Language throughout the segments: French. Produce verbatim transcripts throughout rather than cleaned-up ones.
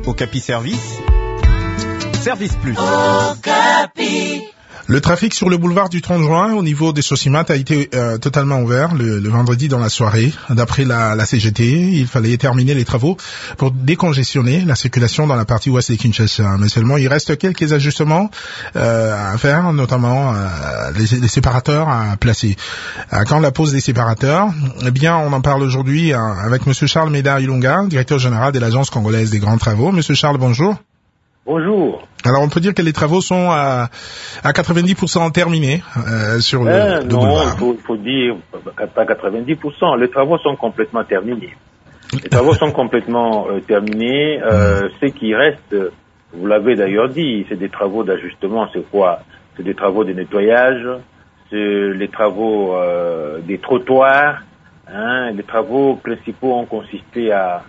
Okapi Service, Service Plus. Okapi. Le trafic sur le boulevard du trente juin au niveau des Sosimat a été euh, totalement ouvert le, le vendredi dans la soirée. D'après la, la C G T, il fallait terminer les travaux pour décongestionner la circulation dans la partie ouest de Kinshasa. Mais seulement, il reste quelques ajustements euh, à faire, notamment euh, les, les séparateurs à placer. Euh, quand la pose des séparateurs, eh bien, on en parle aujourd'hui euh, avec Monsieur Charles Médard-Ilunga, directeur général de l'Agence congolaise des grands travaux. Monsieur Charles, bonjour. Bonjour. Alors, on peut dire que les travaux sont à, à quatre-vingt-dix pour cent terminés euh, sur le, euh, le non, boulevard. il faut, faut dire pas quatre-vingt-dix pour cent. Les travaux sont complètement terminés. Les travaux sont complètement euh, terminés. Euh, ce qui reste, vous l'avez d'ailleurs dit, c'est des travaux d'ajustement. C'est quoi? C'est des travaux de nettoyage, c'est les travaux euh, des trottoirs. Hein, les travaux principaux ont consisté à,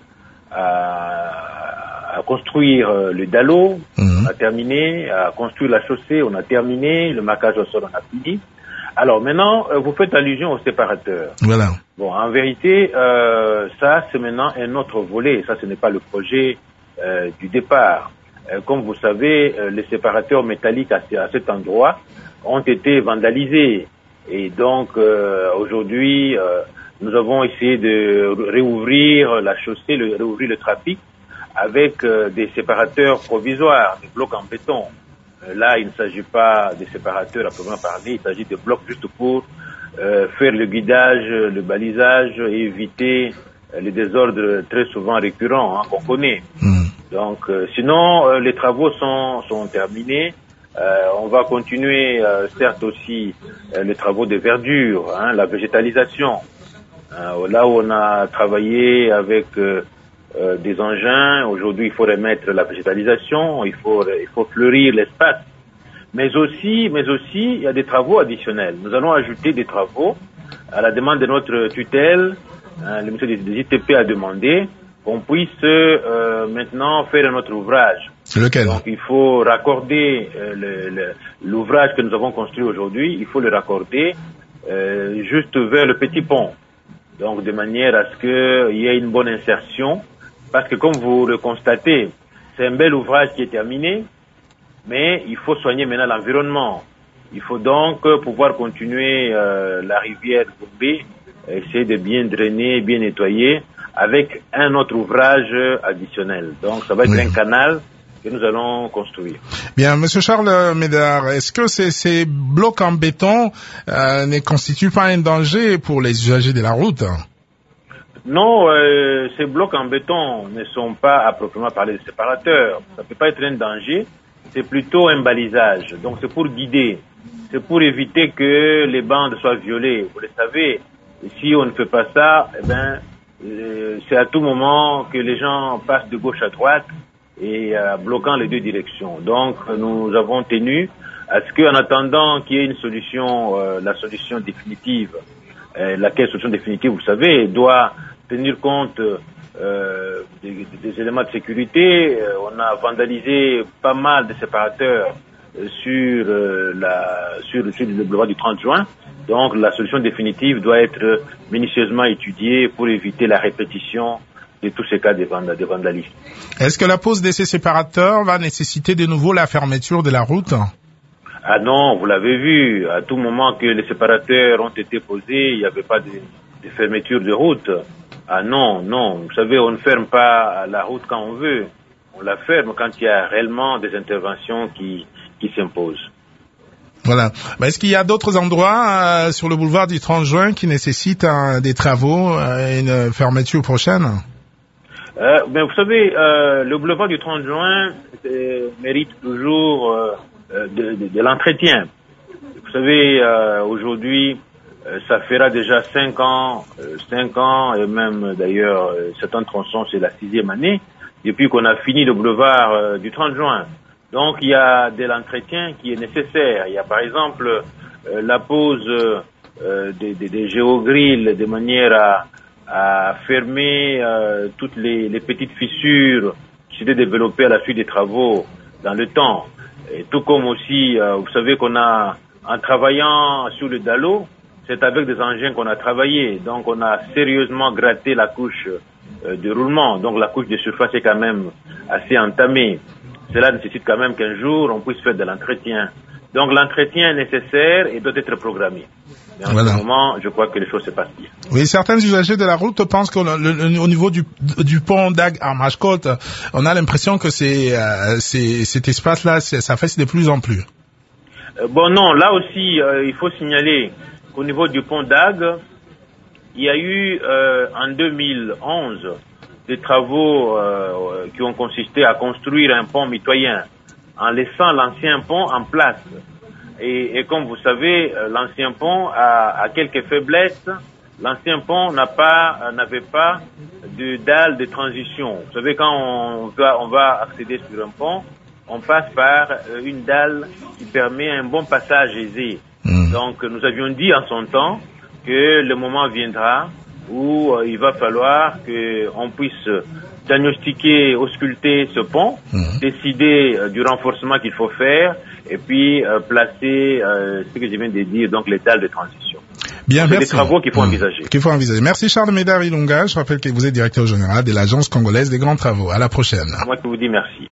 à, à construire le dallo, Mmh. on a terminé, à construire la chaussée, on a terminé, le marquage au sol, on a fini. Alors maintenant, euh, vous faites allusion au séparateur. Voilà. Bon, en vérité, euh, ça c'est maintenant un autre volet. Ça, ce n'est pas le projet euh, du départ. Euh, comme vous savez, euh, les séparateurs métalliques à, à cet endroit ont été vandalisés. Et donc, euh, aujourd'hui, euh, nous avons essayé de réouvrir la chaussée, le, réouvrir le trafic avec euh, des séparateurs provisoires, des blocs en béton. Euh, là, il ne s'agit pas des séparateurs à proprement parler, il s'agit de blocs juste pour euh, faire le guidage, le balisage et éviter euh, les désordres très souvent récurrents hein, qu'on connaît. Mmh. Donc, euh, sinon, euh, les travaux sont, sont terminés. Euh, on va continuer, euh, certes aussi, euh, les travaux de verdure, hein, la végétalisation. Euh, là où on a travaillé avec euh, euh, des engins, aujourd'hui il faut remettre la végétalisation, il faut il faut fleurir l'espace. Mais aussi, mais aussi, il y a des travaux additionnels. Nous allons ajouter des travaux à la demande de notre tutelle. Hein, le ministère des I T P a demandé qu'on puisse euh, maintenant faire un autre ouvrage. Lequel? Donc il faut raccorder euh, le, le, l'ouvrage que nous avons construit aujourd'hui, il faut le raccorder euh, juste vers le petit pont. Donc de manière à ce qu'il y ait une bonne insertion. Parce que comme vous le constatez, c'est un bel ouvrage qui est terminé, mais il faut soigner maintenant l'environnement. Il faut donc pouvoir continuer euh, la rivière Goumbé, essayer de bien drainer, bien nettoyer, avec un autre ouvrage additionnel. Donc ça va être Oui. un canal que nous allons construire. Bien, Monsieur Charles Médard, est-ce que ces, ces blocs en béton euh, ne constituent pas un danger pour les usagers de la route? Non, euh, ces blocs en béton ne sont pas à proprement parler de séparateurs. Ça ne peut pas être un danger, c'est plutôt un balisage. Donc c'est pour guider, c'est pour éviter que les bandes soient violées. Vous le savez, si on ne fait pas ça, eh ben, euh, c'est à tout moment que les gens passent de gauche à droite et euh, bloquant les deux directions. Donc nous avons tenu à ce qu'en attendant qu'il y ait une solution, euh, la solution définitive, euh, laquelle solution définitive, vous savez, doit tenir compte euh, des, des éléments de sécurité. Euh, on a vandalisé pas mal de séparateurs euh, sur, euh, la, sur, sur le boulevard du trente juin. Donc la solution définitive doit être minutieusement étudiée pour éviter la répétition de tous ces cas de, vand- de vandalisme. Est-ce que la pose de ces séparateurs va nécessiter de nouveau la fermeture de la route? Ah non, vous l'avez vu, à tout moment que les séparateurs ont été posés, il n'y avait pas de, de fermeture de route. Ah non, non, vous savez, on ne ferme pas la route quand on veut. On la ferme quand il y a réellement des interventions qui, qui s'imposent. Voilà. Mais est-ce qu'il y a d'autres endroits euh, sur le boulevard du trente juin qui nécessitent euh, des travaux et euh, une fermeture prochaine? Euh, ben, vous savez, euh, le boulevard du trente juin euh, mérite toujours euh, de, de, de l'entretien. Vous savez, euh, aujourd'hui, euh, ça fera déjà cinq ans, euh, cinq ans, et même d'ailleurs, euh, certains tronçons, c'est la sixième année, depuis qu'on a fini le boulevard euh, du trente juin. Donc, il y a de l'entretien qui est nécessaire. Il y a par exemple euh, la pose euh, des, des, des géogrilles de manière à à fermer euh, toutes les, les petites fissures qui s'étaient développées à la suite des travaux dans le temps. Et tout comme aussi, euh, vous savez qu'on a, en travaillant sur le dallo, c'est avec des engins qu'on a travaillé. Donc on a sérieusement gratté la couche euh, de roulement. Donc la couche de surface est quand même assez entamée. Cela nécessite quand même qu'un jour on puisse faire de l'entretien. Donc l'entretien est nécessaire et doit être programmé. Mais en voilà. ce moment, je crois que les choses se passent bien. Oui, certains usagers de la route pensent qu'au niveau du, du pont d'Ag à Armachcote, on a l'impression que c'est, euh, c'est, cet espace-là, ça fait de plus en plus. Euh, bon, non, là aussi, euh, il faut signaler qu'au niveau du pont d'Ag, il y a eu euh, en deux mille onze des travaux euh, qui ont consisté à construire un pont mitoyen en laissant l'ancien pont en place. Et, et comme vous savez, l'ancien pont a, a quelques faiblesses. L'ancien pont n'a pas, n'avait pas de dalle de transition. Vous savez, quand on va, on va accéder sur un pont, on passe par une dalle qui permet un bon passage aisé. Mmh. Donc, nous avions dit en son temps que le moment viendra où euh, il va falloir qu'on puisse diagnostiquer, ausculter ce pont, mmh. décider euh, du renforcement qu'il faut faire et puis euh, placer euh, ce que je viens de dire, donc les dalles de transition. Bien, c'est merci. des travaux qu'il faut mmh. envisager. Qu'il faut envisager. Merci Charles Médard Ilunga. Je rappelle que vous êtes directeur général de l'Agence congolaise des grands travaux. À la prochaine. Moi qui vous dis merci.